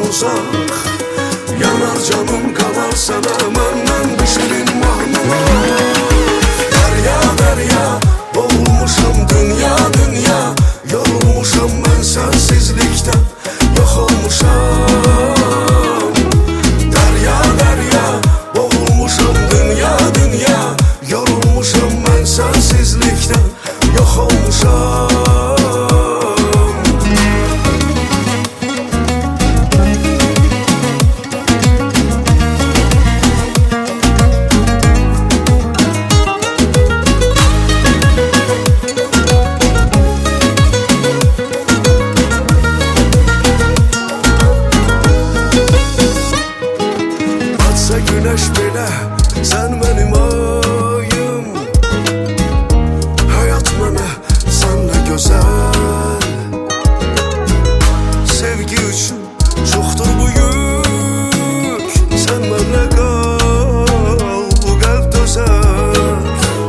uzak. Yanar canım kalar sana benden bir şirin mahnılar. Derya derya boğulmuşam dünya dünya, yorulmuşam ben sensizlikten, yok olmuşam. Derya derya boğulmuşam dünya dünya, yorulmuşam ben sensizlikten, yok olmuşam. Güneş bile sen benim ayım, hayat mənə senle güzel. Sevgi üçün çoxdur bu yük, sen benimle kal, bu qəlb dözər.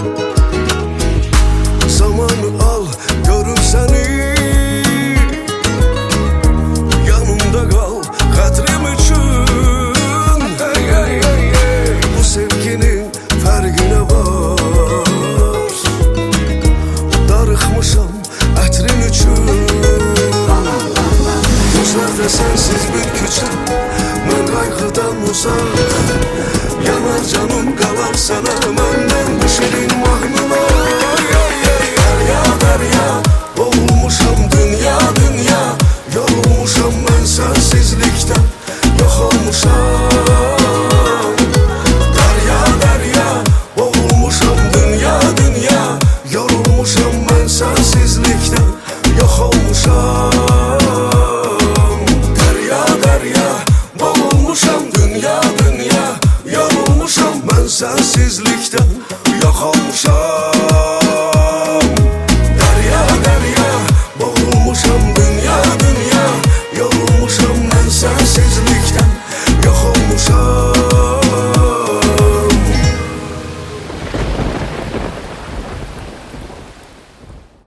Zamanı al görüm səni, yanımda kal xətrim üçün. Sevginin fərqinə var, darıxmışam ətrin üçün. Gözlərdə sənsiz bir küçə, mən qayğıdan uzaq. Yanar canım qalar sana məndən bu şirin mahnılar. Derya derya boğulmuşam dünya dünya, yorulmuşam mən sənsizlikdən, yok olmuşam. Yorulmuşam ben sensizlikten, yok olmuşam. Derya derya boğulmuşam dünya dünya, yorulmuşam ben sensizlikten, yok olmuşam.